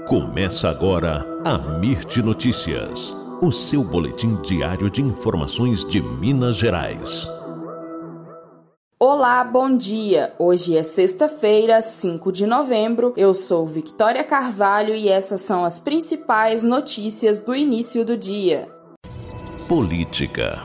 Começa agora a Mirte Notícias, o seu boletim diário de informações de Minas Gerais. Olá, bom dia! Hoje é sexta-feira, 5 de novembro. Eu sou Victoria Carvalho e essas são as principais notícias do início do dia. Política.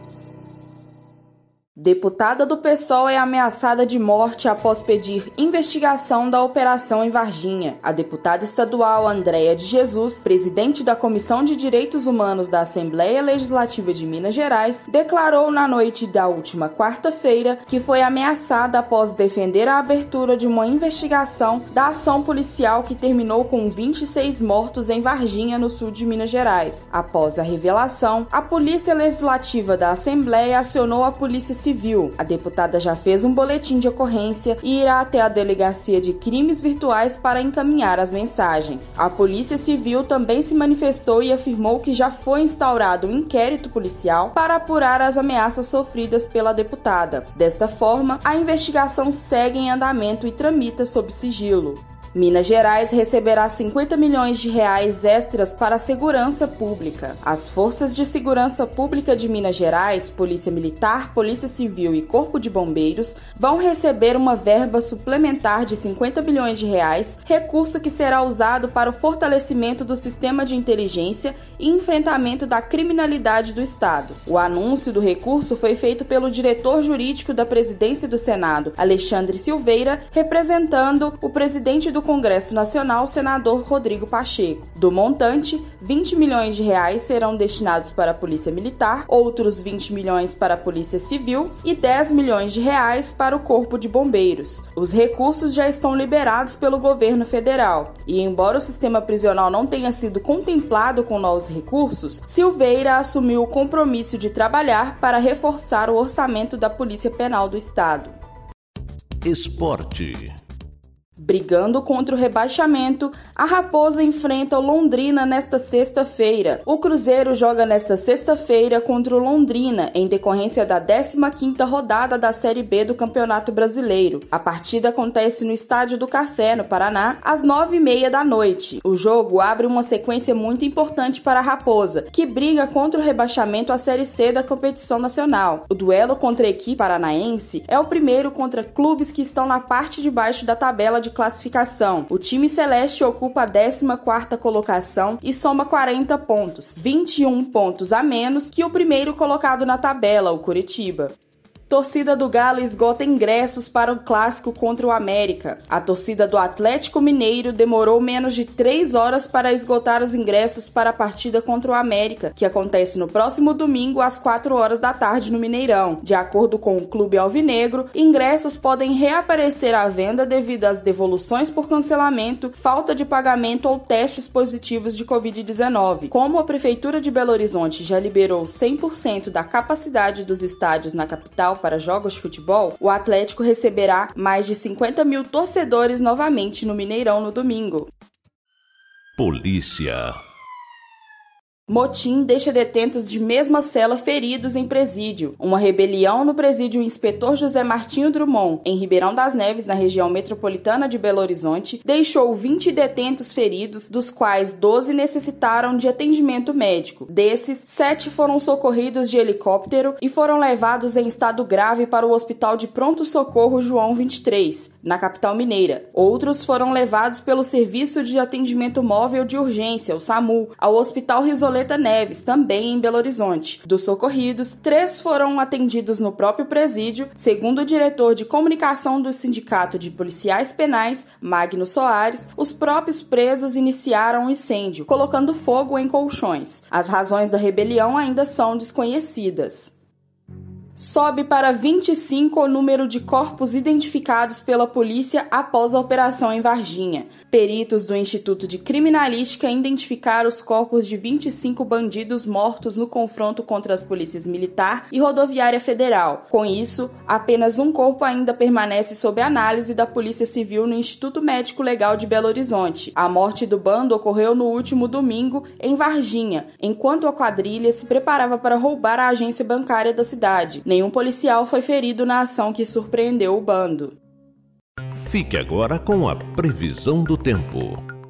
Deputada do PSOL é ameaçada de morte após pedir investigação da operação em Varginha. A deputada estadual Andréia de Jesus, presidente da Comissão de Direitos Humanos da Assembleia Legislativa de Minas Gerais, declarou na noite da última quarta-feira que foi ameaçada após defender a abertura de uma investigação da ação policial que terminou com 26 mortos em Varginha, no sul de Minas Gerais. Após a revelação, a Polícia Legislativa da Assembleia acionou a Polícia Civil. A deputada já fez um boletim de ocorrência e irá até a Delegacia de Crimes Virtuais para encaminhar as mensagens. A Polícia Civil também se manifestou e afirmou que já foi instaurado um inquérito policial para apurar as ameaças sofridas pela deputada. Desta forma, a investigação segue em andamento e tramita sob sigilo. Minas Gerais receberá 50 milhões de reais extras para a segurança pública. As Forças de Segurança Pública de Minas Gerais, Polícia Militar, Polícia Civil e Corpo de Bombeiros vão receber uma verba suplementar de 50 milhões de reais, recurso que será usado para o fortalecimento do sistema de inteligência e enfrentamento da criminalidade do Estado. O anúncio do recurso foi feito pelo diretor jurídico da Presidência do Senado, Alexandre Silveira, representando o presidente do Congresso Nacional, senador Rodrigo Pacheco. Do montante, 20 milhões de reais serão destinados para a Polícia Militar, outros 20 milhões para a Polícia Civil e 10 milhões de reais para o Corpo de Bombeiros. Os recursos já estão liberados pelo governo federal e, embora o sistema prisional não tenha sido contemplado com novos recursos, Silveira assumiu o compromisso de trabalhar para reforçar o orçamento da Polícia Penal do Estado. Esporte. Brigando contra o rebaixamento, a Raposa enfrenta o Londrina nesta sexta-feira. O Cruzeiro joga nesta sexta-feira contra o Londrina, em decorrência da 15ª rodada da Série B do Campeonato Brasileiro. A partida acontece no Estádio do Café, no Paraná, às 9h30 da noite. O jogo abre uma sequência muito importante para a Raposa, que briga contra o rebaixamento à Série C da competição nacional. O duelo contra a equipe paranaense é o primeiro contra clubes que estão na parte de baixo da tabela de classificação. O time celeste ocupa a 14ª colocação e soma 40 pontos, 21 pontos a menos que o primeiro colocado na tabela, o Coritiba. Torcida do Galo esgota ingressos para o clássico contra o América. A torcida do Atlético Mineiro demorou menos de 3 horas para esgotar os ingressos para a partida contra o América, que acontece no próximo domingo às 4 horas da tarde no Mineirão. De acordo com o Clube Alvinegro, ingressos podem reaparecer à venda devido às devoluções por cancelamento, falta de pagamento ou testes positivos de Covid-19. Como a Prefeitura de Belo Horizonte já liberou 100% da capacidade dos estádios na capital para jogos de futebol, o Atlético receberá mais de 50 mil torcedores novamente no Mineirão no domingo. Polícia. Motim deixa detentos de mesma cela feridos em presídio. Uma rebelião no presídio Inspetor José Martinho Drummond, em Ribeirão das Neves, na região metropolitana de Belo Horizonte, deixou 20 detentos feridos, dos quais 12 necessitaram de atendimento médico. Desses, 7 foram socorridos de helicóptero e foram levados em estado grave para o Hospital de Pronto-Socorro João 23, na capital mineira. Outros foram levados pelo Serviço de Atendimento Móvel de Urgência, o SAMU, ao Hospital Risoleta Neves, também em Belo Horizonte. Dos socorridos, 3 foram atendidos no próprio presídio, segundo o diretor de comunicação do Sindicato de Policiais Penais, Magno Soares. Os próprios presos iniciaram o incêndio, colocando fogo em colchões. As razões da rebelião ainda são desconhecidas. Sobe para 25 o número de corpos identificados pela polícia após a operação em Varginha. Peritos do Instituto de Criminalística identificaram os corpos de 25 bandidos mortos no confronto contra as polícias militar e rodoviária federal. Com isso, apenas um corpo ainda permanece sob análise da Polícia Civil no Instituto Médico Legal de Belo Horizonte. A morte do bando ocorreu no último domingo em Varginha, enquanto a quadrilha se preparava para roubar a agência bancária da cidade. Nenhum policial foi ferido na ação que surpreendeu o bando. Fique agora com a previsão do tempo.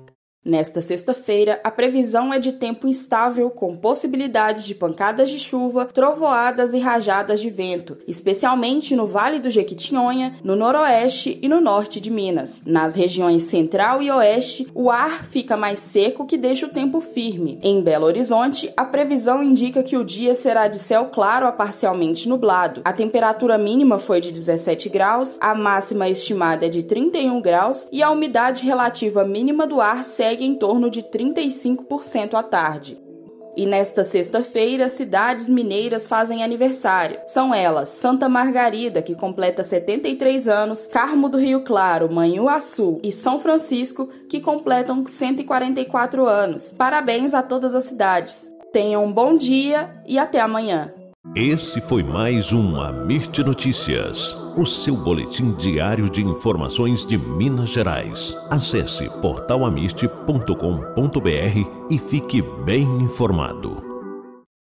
Nesta sexta-feira, a previsão é de tempo instável, com possibilidades de pancadas de chuva, trovoadas e rajadas de vento, especialmente no Vale do Jequitinhonha, no noroeste e no norte de Minas. Nas regiões central e oeste, o ar fica mais seco, que deixa o tempo firme. Em Belo Horizonte, a previsão indica que o dia será de céu claro a parcialmente nublado. A temperatura mínima foi de 17 graus, a máxima estimada é de 31 graus e a umidade relativa mínima do ar segue em torno de 35% à tarde. E nesta sexta-feira, cidades mineiras fazem aniversário. São elas Santa Margarida, que completa 73 anos, Carmo do Rio Claro, Manhuaçu e São Francisco, que completam 144 anos. Parabéns a todas as cidades. Tenham um bom dia e até amanhã. Esse foi mais um Amirte Notícias, o seu boletim diário de informações de Minas Gerais. Acesse portalamirte.com.br e fique bem informado.